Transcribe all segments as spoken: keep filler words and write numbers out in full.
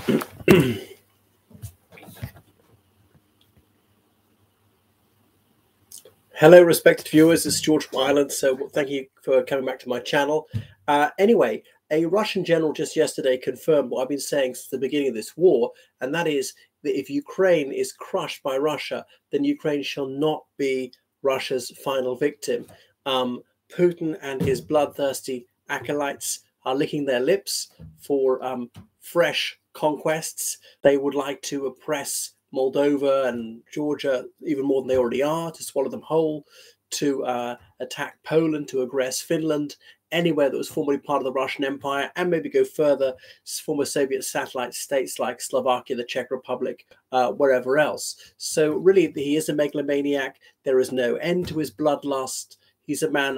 Hello, respected viewers. This is George from Ireland. So thank you for coming back to my channel. Uh, anyway, a Russian general just yesterday confirmed what I've been saying since the beginning of this war, and that is that if Ukraine is crushed by Russia, then Ukraine shall not be Russia's final victim. Um, Putin and his bloodthirsty acolytes are licking their lips for um, fresh conquests. They would like to oppress Moldova and Georgia even more than they already are, to swallow them whole, to uh, attack Poland, to aggress Finland, anywhere that was formerly part of the Russian Empire, and maybe go further, former Soviet satellite states like Slovakia, the Czech Republic, uh, wherever else. So really, he is a megalomaniac. There is no end to his bloodlust. He's a man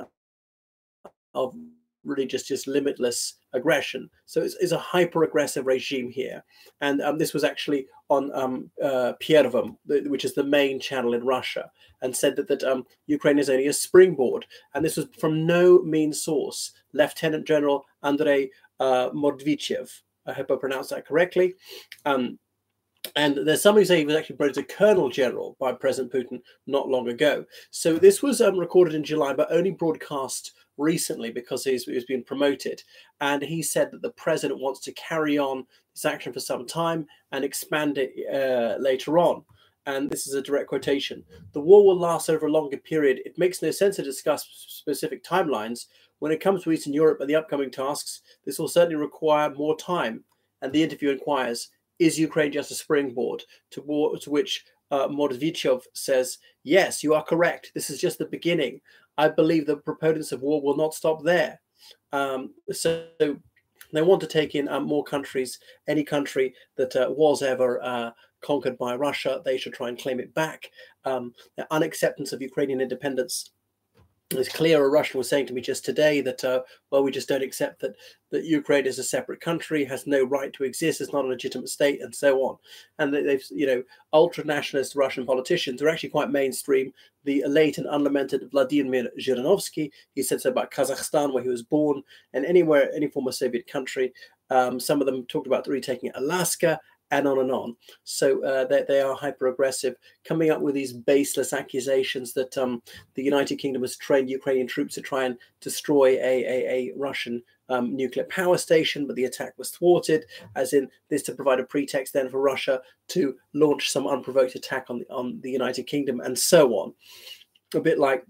of really just, just limitless aggression. So it's, it's a hyper-aggressive regime here. And um, this was actually on um, uh, Pierwem, which is the main channel in Russia, and said that, that um, Ukraine is only a springboard. And this was from no mean source. Lieutenant General Andrei uh, Mordvichev, I hope I pronounced that correctly. Um, And there's somebody saying he was actually promoted to Colonel General by President Putin not long ago. So this was um, recorded in July, but only broadcast recently because he's, he's been promoted. And he said that the president wants to carry on this action for some time and expand it uh, later on. And this is a direct quotation. The war will last over a longer period. It makes no sense to discuss specific timelines. When it comes to Eastern Europe and the upcoming tasks, this will certainly require more time. And the interview inquires, is Ukraine just a springboard? To, war, to which uh, Mordvichev says, yes, you are correct. This is just the beginning. I believe the proponents of war will not stop there. Um, so they want to take in um, more countries. Any country that uh, was ever uh, conquered by Russia, they should try and claim it back. Um, the unacceptance of Ukrainian independence. It's clear. A Russian was saying to me just today that, uh, well, we just don't accept that that Ukraine is a separate country, has no right to exist, is not a legitimate state, and so on. And they've, you know, ultra-nationalist Russian politicians are actually quite mainstream. The late and unlamented Vladimir Zhirinovsky, he said so about Kazakhstan, where he was born, and anywhere, any former Soviet country. Um, some of them talked about retaking Alaska, and on and on. So uh, they, they are hyper-aggressive, coming up with these baseless accusations that um, the United Kingdom has trained Ukrainian troops to try and destroy a, a, a Russian um, nuclear power station, but the attack was thwarted, as in this to provide a pretext then for Russia to launch some unprovoked attack on the, on the United Kingdom, and so on. A bit like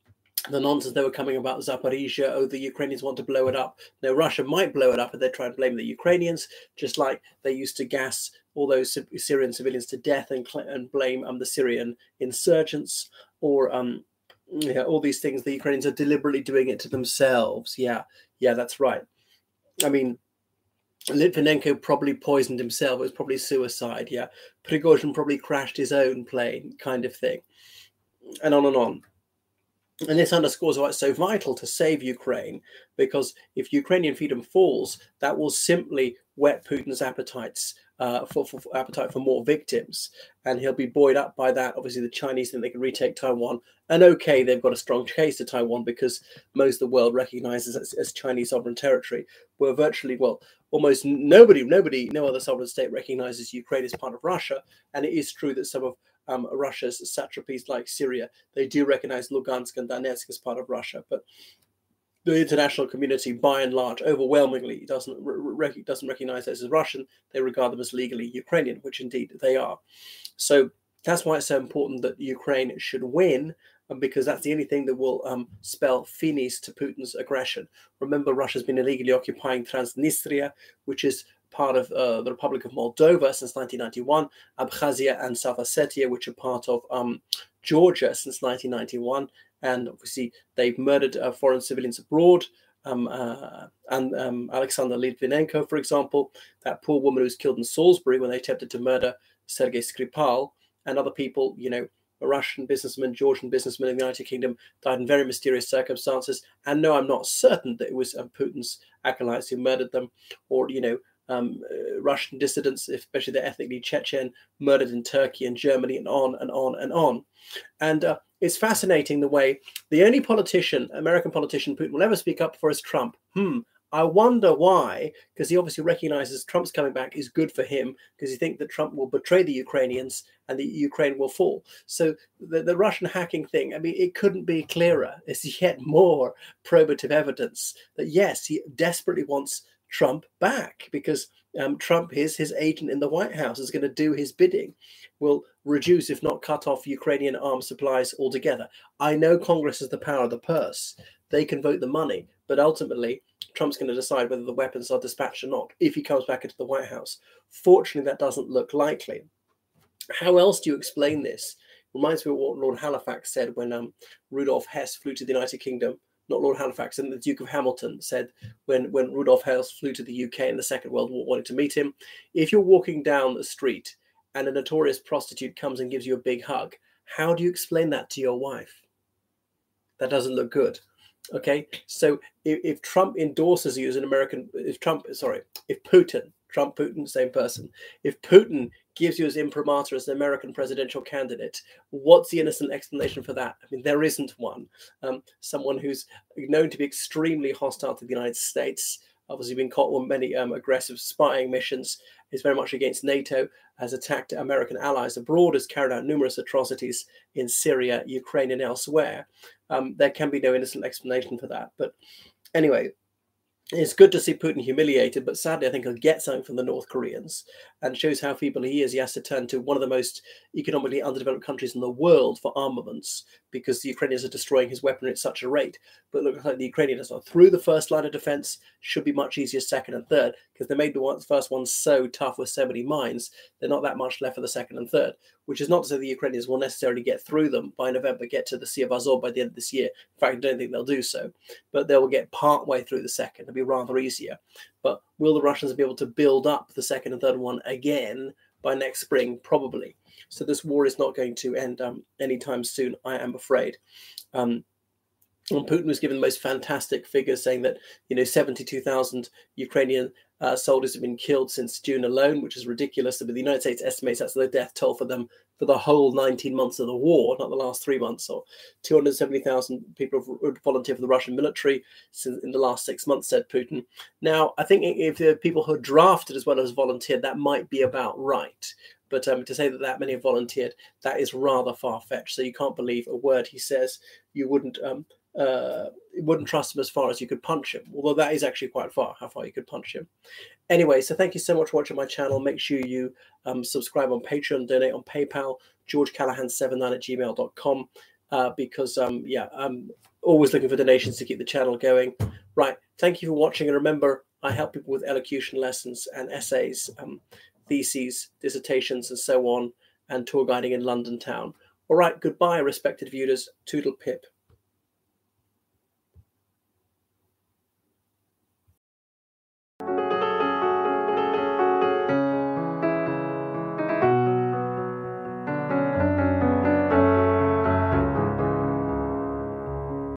the nonsense they were coming about Zaporizhia. Oh, the Ukrainians want to blow it up. No, Russia might blow it up, and they try and blame the Ukrainians, just like they used to gas all those Syrian civilians to death and, and blame um, the Syrian insurgents, or um, yeah, all these things. The Ukrainians are deliberately doing it to themselves. Yeah, yeah, that's right. I mean, Litvinenko probably poisoned himself. It was probably suicide. Yeah, Prigozhin probably crashed his own plane, kind of thing, and on and on. And this underscores why it's so vital to save Ukraine, because if Ukrainian freedom falls, that will simply whet Putin's appetites uh, for, for, for appetite for more victims, and he'll be buoyed up by that. Obviously, the Chinese think they can retake Taiwan, and okay, they've got a strong case to Taiwan because most of the world recognizes it as, as Chinese sovereign territory. Where virtually, well, almost nobody, nobody, no other sovereign state recognizes Ukraine as part of Russia, and it is true that some of Um, Russia's satrapies like Syria, they do recognize Lugansk and Donetsk as part of Russia, but the international community, by and large, overwhelmingly doesn't re doesn't recognize those as Russian. They regard them as legally Ukrainian, which indeed they are. So that's why it's so important that Ukraine should win, because that's the only thing that will um, spell finis to Putin's aggression. Remember, Russia's been illegally occupying Transnistria, which is part of uh, the Republic of Moldova since nineteen ninety-one, Abkhazia and South Ossetia, which are part of um, Georgia since nineteen ninety-one, and obviously they've murdered uh, foreign civilians abroad. Um, uh, and um, Alexander Litvinenko, for example, that poor woman who was killed in Salisbury when they attempted to murder Sergei Skripal, and other people, you know, a Russian businessman, Georgian businessman in the United Kingdom, died in very mysterious circumstances. And no, I'm not certain that it was um, Putin's acolytes who murdered them, or, you know, Um, uh, Russian dissidents, especially the ethnically Chechen, murdered in Turkey and Germany, and on and on and on. And uh, it's fascinating the way the only politician, American politician Putin will ever speak up for is Trump. Hmm, I wonder why, because he obviously recognizes Trump's coming back is good for him, because he thinks that Trump will betray the Ukrainians and the Ukraine will fall. So the, the Russian hacking thing, I mean, it couldn't be clearer. It's yet more probative evidence that, yes, he desperately wants Trump back, because um, Trump is his agent in the White House, is going to do his bidding, will reduce, if not cut off, Ukrainian arms supplies altogether. I know Congress has the power of the purse. They can vote the money, but ultimately Trump's going to decide whether the weapons are dispatched or not if he comes back into the White House. Fortunately, that doesn't look likely. How else do you explain this? Reminds me of what Lord Halifax said when um, Rudolf Hess flew to the United Kingdom. Not Lord Halifax, and the Duke of Hamilton said when, when Rudolf Hess flew to the U K in the Second World War, wanting to meet him, if you're walking down the street and a notorious prostitute comes and gives you a big hug, how do you explain that to your wife? That doesn't look good. Okay, so if, if Trump endorses you as an American, if Trump, sorry, if Putin, Trump, Putin, same person, if Putin gives you as imprimatur as an American presidential candidate, what's the innocent explanation for that? I mean, there isn't one. Um, someone who's known to be extremely hostile to the United States, obviously been caught on many um, aggressive spying missions, is very much against NATO, has attacked American allies abroad, has carried out numerous atrocities in Syria, Ukraine, and elsewhere. Um, there can be no innocent explanation for that. But anyway, it's good to see Putin humiliated, but sadly, I think he'll get something from the North Koreans, and shows how feeble he is. He has to turn to one of the most economically underdeveloped countries in the world for armaments, because the Ukrainians are destroying his weaponry at such a rate. But it looks like the Ukrainians are through the first line of defense, should be much easier second and third, because they made the one, first one so tough with so many mines, they're not that much left for the second and third, which is not to say the Ukrainians will necessarily get through them by November, get to the Sea of Azov by the end of this year. In fact, I don't think they'll do so, but they will get part way through the second. It'll be rather easier. But will the Russians be able to build up the second and third one again by next spring? Probably. So this war is not going to end um, anytime soon, I am afraid. Um, and Putin was given the most fantastic figures, saying that, you know, seventy-two thousand Ukrainian uh, soldiers have been killed since June alone, which is ridiculous. But the United States estimates that's the death toll for them for the whole nineteen months of the war, not the last three months. Or two hundred seventy thousand people have volunteered for the Russian military since in the last six months, said Putin. Now, I think if there are people who are drafted as well as volunteered, that might be about right. But um, to say that that many have volunteered, that is rather far-fetched. So you can't believe a word he says. You wouldn't um, uh, wouldn't trust him as far as you could punch him. Although that is actually quite far, how far you could punch him. Anyway, so thank you so much for watching my channel. Make sure you um, subscribe on Patreon, donate on PayPal, george callahan seventy-nine at gmail dot com, uh, because, um, yeah, I'm always looking for donations to keep the channel going. Right, thank you for watching. And remember, I help people with elocution lessons and essays, um, theses, dissertations, and so on, and tour guiding in London town. All right, goodbye, respected viewers. Toodle pip.